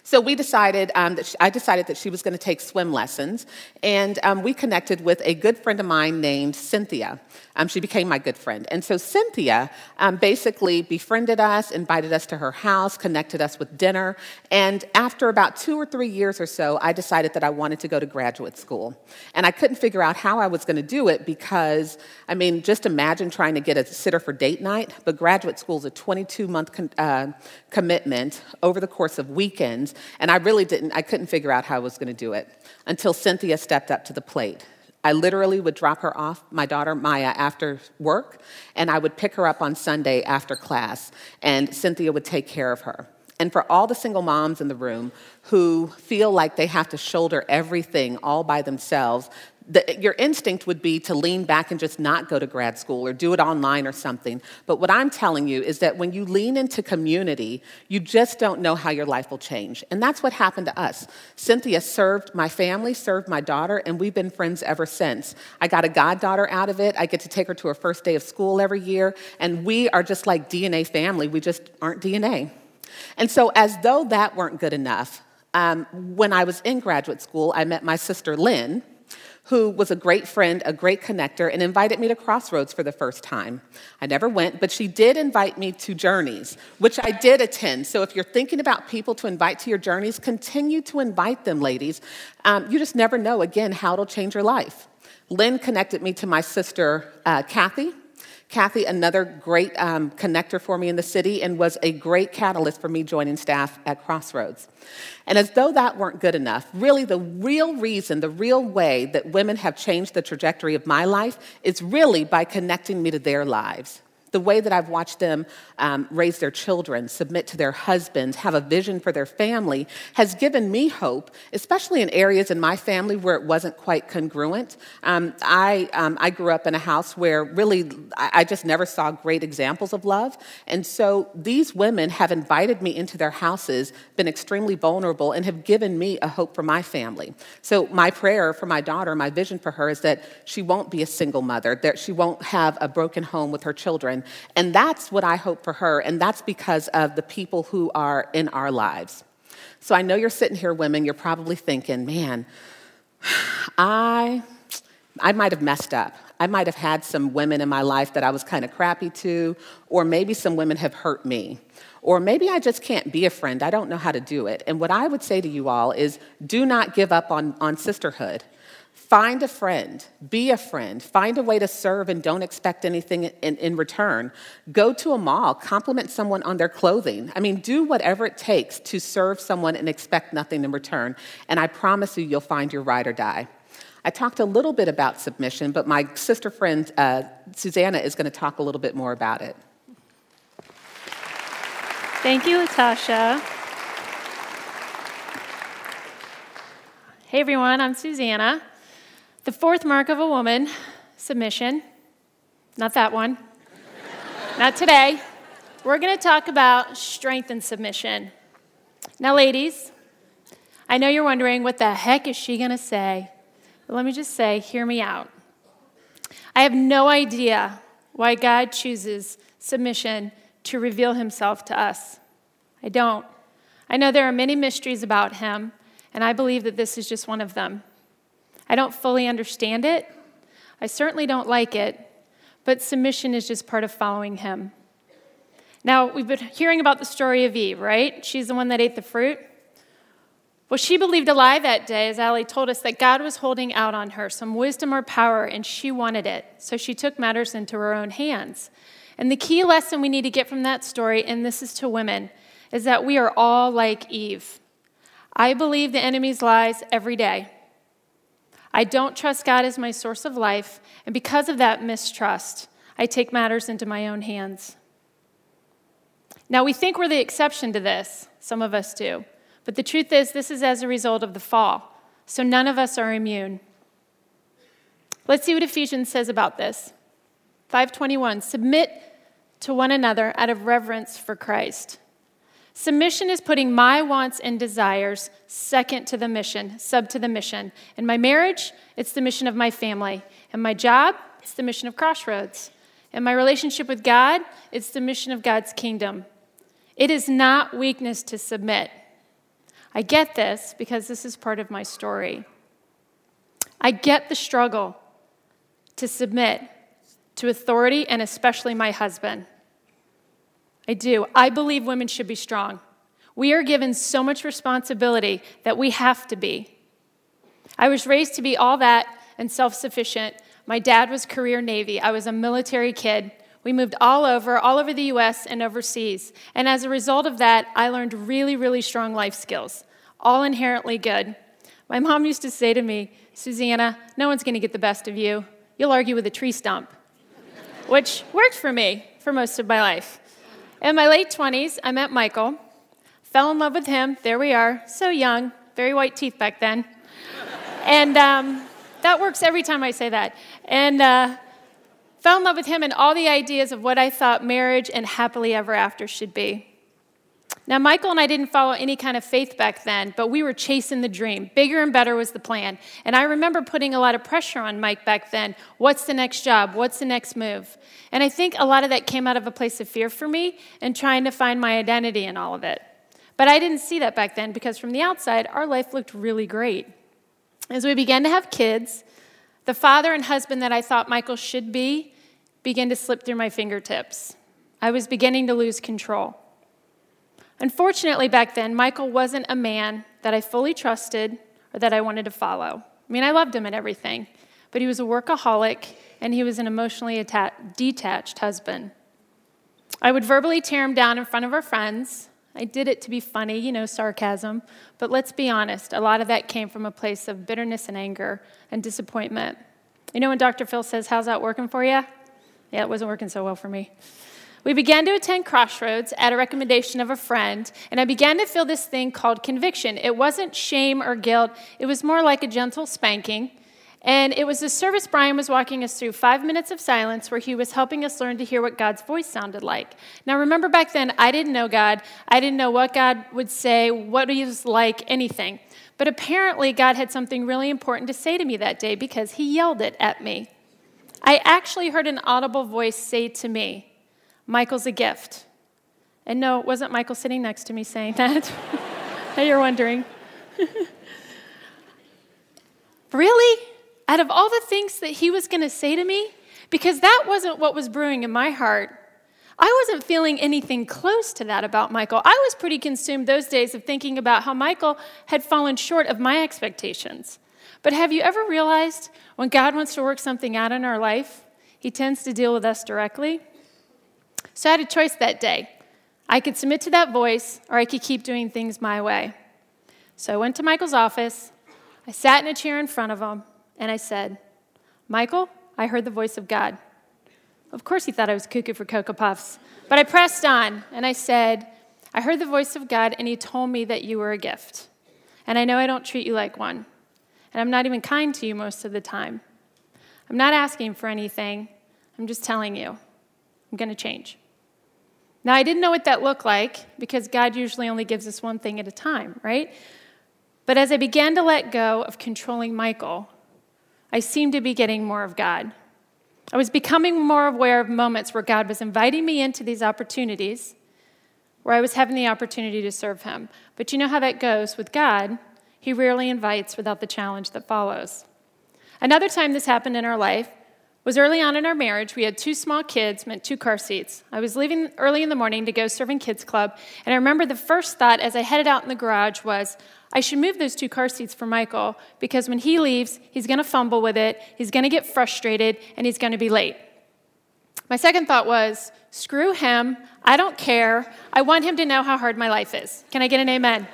So we decided, um, that she, I decided that she was going to take swim lessons, and um, we connected with a good friend of mine named Cynthia. Um, she became my good friend. And so Cynthia um, basically befriended us, invited us to her house, connected us with dinner, and after about two or three years or so, I decided that I wanted to go to graduate school. And I couldn't figure out how I was going to do it because, I mean, just imagine trying to get a sitter for date night, but graduate school is a twenty-two month con- uh, commitment over the course of weekends. And I really didn't, I couldn't figure out how I was going to do it until Cynthia stepped up to the plate. I literally would drop her off, my daughter Maya, after work, and I would pick her up on Sunday after class, and Cynthia would take care of her. And for all the single moms in the room who feel like they have to shoulder everything all by themselves, the, your instinct would be to lean back and just not go to grad school or do it online or something. But what I'm telling you is that when you lean into community, you just don't know how your life will change. And that's what happened to us. Cynthia served my family, served my daughter, and we've been friends ever since. I got a goddaughter out of it. I get to take her to her first day of school every year. And we are just like D N A family. We just aren't D N A. And so as though that weren't good enough, um, when I was in graduate school, I met my sister Lynn, who was a great friend, a great connector, and invited me to Crossroads for the first time. I never went, but she did invite me to Journeys, which I did attend. So if you're thinking about people to invite to your Journeys, continue to invite them, ladies. Um, you just never know, again, how it'll change your life. Lynn connected me to my sister, uh, Kathy. Kathy, another great um, connector for me in the city, and was a great catalyst for me joining staff at Crossroads. And as though that weren't good enough, really the real reason, the real way that women have changed the trajectory of my life is really by connecting me to their lives. The way that I've watched them um, raise their children, submit to their husbands, have a vision for their family, has given me hope, especially in areas in my family where it wasn't quite congruent. Um, I, um, I grew up in a house where really I, I just never saw great examples of love. And so these women have invited me into their houses, been extremely vulnerable, and have given me a hope for my family. So my prayer for my daughter, my vision for her is that she won't be a single mother, that she won't have a broken home with her children. And that's what I hope for her, and that's because of the people who are in our lives. So I know you're sitting here, women, you're probably thinking, man, I, I might have messed up. I might have had some women in my life that I was kind of crappy to, or maybe some women have hurt me. Or maybe I just can't be a friend. I don't know how to do it. And what I would say to you all is do not give up on, on sisterhood. Find a friend, be a friend, find a way to serve and don't expect anything in, in return. Go to a mall, compliment someone on their clothing. I mean, do whatever it takes to serve someone and expect nothing in return. And I promise you, you'll find your ride or die. I talked a little bit about submission, but my sister friend, uh, Susanna, is going to talk a little bit more about it. Thank you, Latasha. Hey, everyone, I'm Susanna. The fourth mark of a woman, submission. Not that one. Not today. We're going to talk about strength and submission. Now, ladies, I know you're wondering, what the heck is she going to say? But let me just say, hear me out. I have no idea why God chooses submission to reveal himself to us. I don't. I know there are many mysteries about him, and I believe that this is just one of them. I don't fully understand it. I certainly don't like it, but submission is just part of following him. Now, we've been hearing about the story of Eve, right? She's the one that ate the fruit. Well, she believed a lie that day, as Ali told us, that God was holding out on her some wisdom or power, and she wanted it. So she took matters into her own hands. And the key lesson we need to get from that story, and this is to women, is that we are all like Eve. I believe the enemy's lies every day. I don't trust God as my source of life, and because of that mistrust, I take matters into my own hands. Now, we think we're the exception to this. Some of us do. But the truth is, this is as a result of the fall. So none of us are immune. Let's see what Ephesians says about this. five twenty-one, submit to one another out of reverence for Christ. Submission is putting my wants and desires second to the mission, sub to the mission. In my marriage, it's the mission of my family. In my job, it's the mission of Crossroads. In my relationship with God, it's the mission of God's kingdom. It is not weakness to submit. I get this because this is part of my story. I get the struggle to submit to authority and especially my husband. I do. I believe women should be strong. We are given so much responsibility that we have to be. I was raised to be all that and self-sufficient. My dad was career Navy. I was a military kid. We moved all over, all over the U S and overseas. And as a result of that, I learned really, really strong life skills, all inherently good. My mom used to say to me, Susanna, no one's going to get the best of you. You'll argue with a tree stump, which worked for me for most of my life. In my late twenties, I met Michael, fell in love with him. There we are, so young, very white teeth back then. And um, that works every time I say that. And uh, fell in love with him and all the ideas of what I thought marriage and happily ever after should be. Now, Michael and I didn't follow any kind of faith back then, but we were chasing the dream. Bigger and better was the plan. And I remember putting a lot of pressure on Mike back then. What's the next job? What's the next move? And I think a lot of that came out of a place of fear for me and trying to find my identity in all of it. But I didn't see that back then because from the outside, our life looked really great. As we began to have kids, the father and husband that I thought Michael should be began to slip through my fingertips. I was beginning to lose control. Unfortunately, back then, Michael wasn't a man that I fully trusted or that I wanted to follow. I mean, I loved him and everything, but he was a workaholic and he was an emotionally atta- detached husband. I would verbally tear him down in front of our friends. I did it to be funny, you know, sarcasm, but let's be honest, a lot of that came from a place of bitterness and anger and disappointment. You know when Doctor Phil says, how's that working for you? Yeah, it wasn't working so well for me. We began to attend Crossroads at a recommendation of a friend, and I began to feel this thing called conviction. It wasn't shame or guilt. It was more like a gentle spanking, and it was the service Brian was walking us through, five minutes of silence, where he was helping us learn to hear what God's voice sounded like. Now, remember back then, I didn't know God. I didn't know what God would say, what he was like, anything. But apparently, God had something really important to say to me that day because he yelled it at me. I actually heard an audible voice say to me, Michael's a gift. And no, it wasn't Michael sitting next to me saying that. Now you're wondering. Really? Out of all the things that he was going to say to me? Because that wasn't what was brewing in my heart. I wasn't feeling anything close to that about Michael. I was pretty consumed those days of thinking about how Michael had fallen short of my expectations. But have you ever realized when God wants to work something out in our life, he tends to deal with us directly? So I had a choice that day. I could submit to that voice, or I could keep doing things my way. So I went to Michael's office. I sat in a chair in front of him, and I said, Michael, I heard the voice of God. Of course he thought I was cuckoo for Cocoa Puffs, but I pressed on, and I said, I heard the voice of God, and he told me that you were a gift. And I know I don't treat you like one, and I'm not even kind to you most of the time. I'm not asking for anything. I'm just telling you, I'm going to change. Now, I didn't know what that looked like because God usually only gives us one thing at a time, right? But as I began to let go of controlling Michael, I seemed to be getting more of God. I was becoming more aware of moments where God was inviting me into these opportunities, where I was having the opportunity to serve him. But you know how that goes with God. He rarely invites without the challenge that follows. Another time this happened in our life was early on in our marriage. We had two small kids, meant two car seats. I was leaving early in the morning to go serve in kids club, and I remember the first thought as I headed out in the garage was, I should move those two car seats for Michael because when he leaves, he's going to fumble with it, he's going to get frustrated, and he's going to be late. My second thought was, screw him, I don't care, I want him to know how hard my life is. Can I get an amen?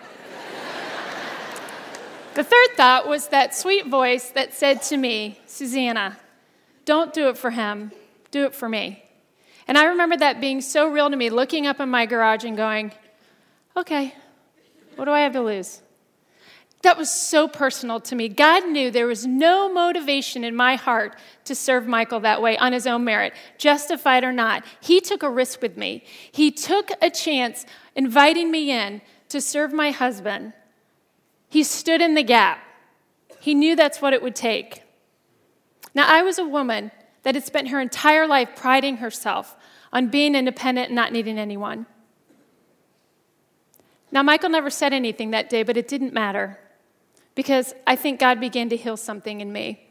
The third thought was that sweet voice that said to me, Susanna, don't do it for him, do it for me. And I remember that being so real to me, looking up in my garage and going, okay, what do I have to lose? That was so personal to me. God knew there was no motivation in my heart to serve Michael that way on his own merit, justified or not. He took a risk with me. He took a chance inviting me in to serve my husband. He stood in the gap. He knew that's what it would take. Now, I was a woman that had spent her entire life priding herself on being independent and not needing anyone. Now, Michael never said anything that day, but it didn't matter because I think God began to heal something in me.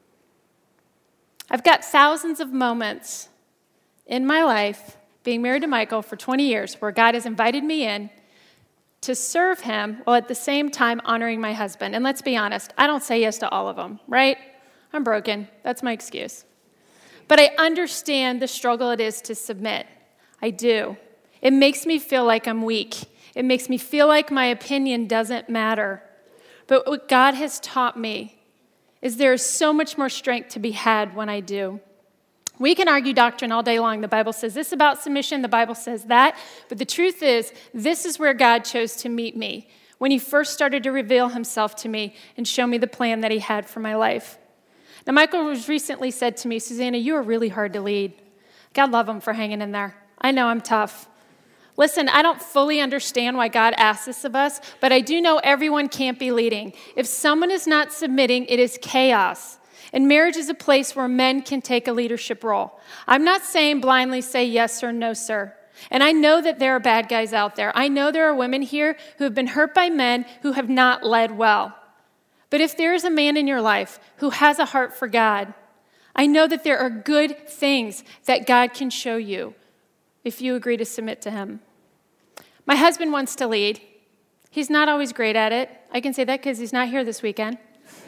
I've got thousands of moments in my life, being married to Michael for twenty years, where God has invited me in to serve him while at the same time honoring my husband. And let's be honest, I don't say yes to all of them, right? I'm broken. That's my excuse. But I understand the struggle it is to submit. I do. It makes me feel like I'm weak. It makes me feel like my opinion doesn't matter. But what God has taught me is there is so much more strength to be had when I do. We can argue doctrine all day long. The Bible says this about submission, the Bible says that. But the truth is, this is where God chose to meet me when he first started to reveal himself to me and show me the plan that he had for my life. Now, Michael was recently said to me, Susanna, you are really hard to lead. God love him for hanging in there. I know I'm tough. Listen, I don't fully understand why God asks this of us, but I do know everyone can't be leading. If someone is not submitting, it is chaos. And marriage is a place where men can take a leadership role. I'm not saying blindly say yes or no, sir. And I know that there are bad guys out there. I know there are women here who have been hurt by men who have not led well. But if there is a man in your life who has a heart for God, I know that there are good things that God can show you if you agree to submit to him. My husband wants to lead. He's not always great at it. I can say that because he's not here this weekend.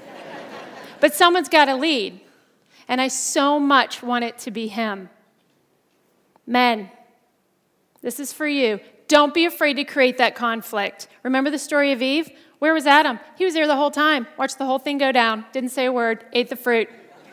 But someone's got to lead. And I so much want it to be him. Men, this is for you. Don't be afraid to create that conflict. Remember the story of Eve? Where was Adam? He was there the whole time. Watched the whole thing go down. Didn't say a word. Ate the fruit.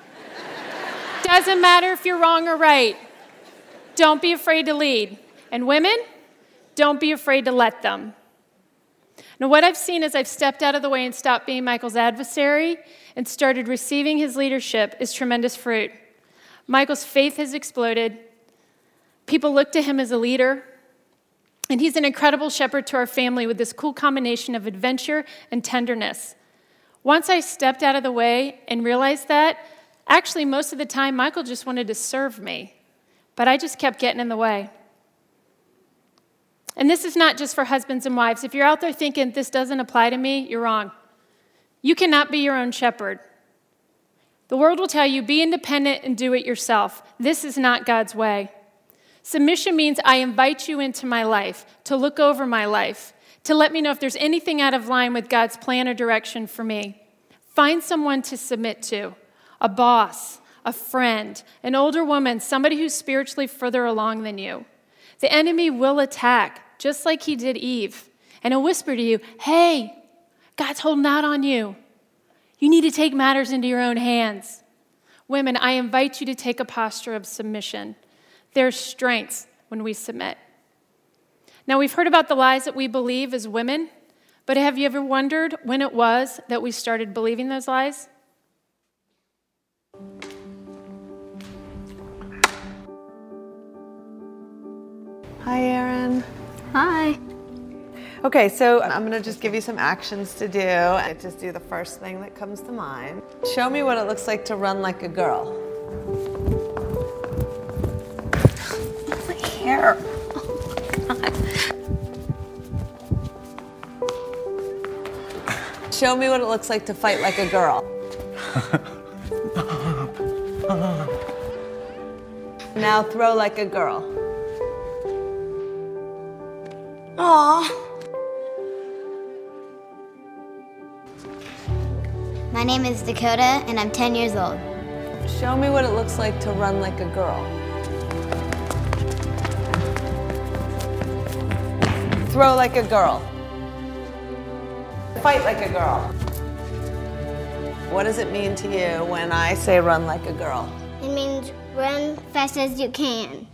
Doesn't matter if you're wrong or right. Don't be afraid to lead. And women, don't be afraid to let them. Now, what I've seen as I've stepped out of the way and stopped being Michael's adversary and started receiving his leadership is tremendous fruit. Michael's faith has exploded. People look to him as a leader. And he's an incredible shepherd to our family with this cool combination of adventure and tenderness. Once I stepped out of the way and realized that, actually most of the time Michael just wanted to serve me. But I just kept getting in the way. And this is not just for husbands and wives. If you're out there thinking this doesn't apply to me, you're wrong. You cannot be your own shepherd. The world will tell you, be independent and do it yourself. This is not God's way. Submission means I invite you into my life, to look over my life, to let me know if there's anything out of line with God's plan or direction for me. Find someone to submit to, a boss, a friend, an older woman, somebody who's spiritually further along than you. The enemy will attack, just like he did Eve, and he'll whisper to you, hey, God's holding out on you. You need to take matters into your own hands. Women, I invite you to take a posture of submission. There's strength when we submit. Now, we've heard about the lies that we believe as women, but have you ever wondered when it was that we started believing those lies? Hi, Erin. Hi. Okay, so I'm gonna just give you some actions to do. And just do the first thing that comes to mind. Show me what it looks like to run like a girl. My hair. Oh, God. Show me what it looks like to fight like a girl. Now throw like a girl. Aww. My name is Dakota, and I'm ten years old. Show me what it looks like to run like a girl. Throw like a girl. Fight like a girl. What does it mean to you when I say run like a girl? It means run fast as you can.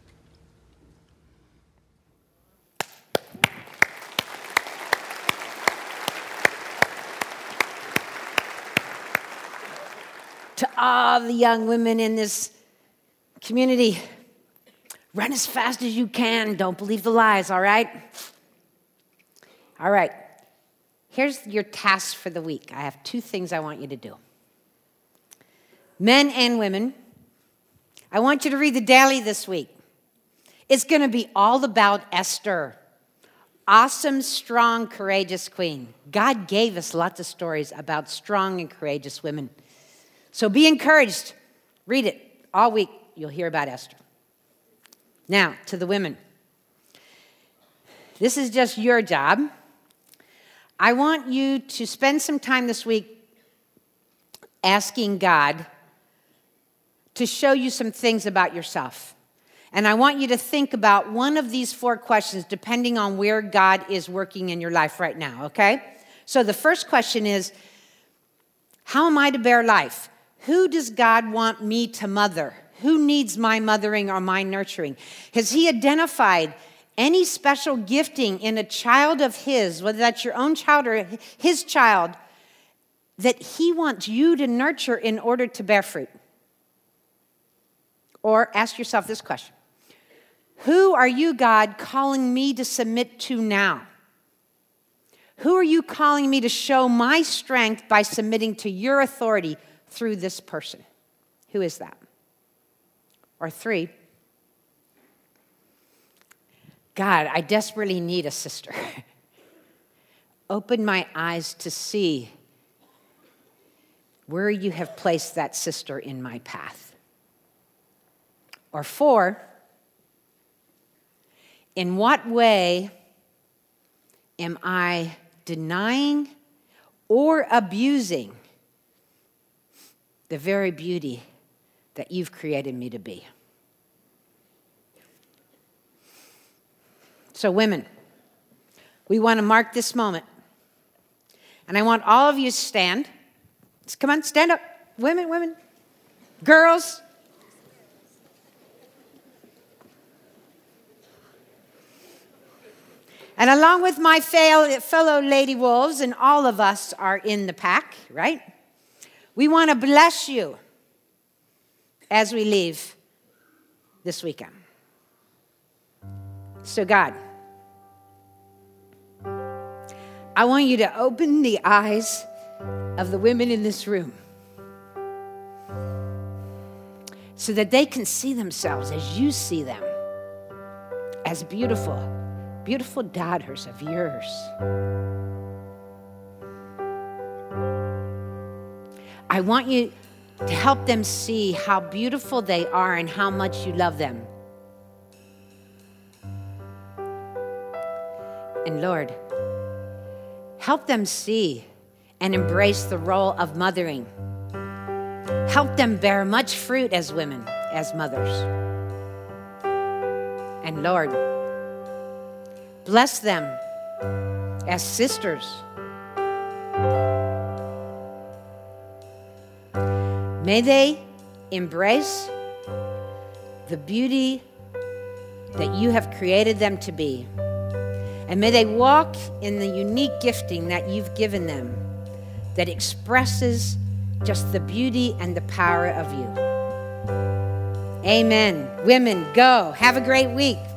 To all the young women in this community, run as fast as you can. Don't believe the lies, all right? All right. Here's your task for the week. I have two things I want you to do. Men and women, I want you to read the daily this week. It's going to be all about Esther. awesome, strong, courageous queen. God gave us lots of stories about strong and courageous women. So be encouraged. Read it all week. You'll hear about Esther. Now, to the women. This is just your job. I want you to spend some time this week asking God to show you some things about yourself. And I want you to think about one of these four questions depending on where God is working in your life right now, okay? So the first question is, how am I to bear life? Who does God want me to mother? Who needs my mothering or my nurturing? Has he identified any special gifting in a child of his, whether that's your own child or his child, that he wants you to nurture in order to bear fruit? Or ask yourself this question. Who are you, God, calling me to submit to now? Who are you calling me to show my strength by submitting to your authority through this person? Who is that? Or three, God, I desperately need a sister. Open my eyes to see where you have placed that sister in my path. Or four, in what way am I denying or abusing the very beauty that you've created me to be? So women, we want to mark this moment. And I want all of you to stand. Come on, stand up. Women, women, girls. And along with my fellow Lady Wolves, and all of us are in the pack, right? We want to bless you as we leave this weekend. So God, I want you to open the eyes of the women in this room so that they can see themselves as you see them, as beautiful, beautiful daughters of yours. I want you to help them see how beautiful they are and how much you love them. And Lord, help them see and embrace the role of mothering. Help them bear much fruit as women, as mothers. And Lord, bless them as sisters. May they embrace the beauty that you have created them to be. And may they walk in the unique gifting that you've given them that expresses just the beauty and the power of you. Amen. Women, go. Have a great week.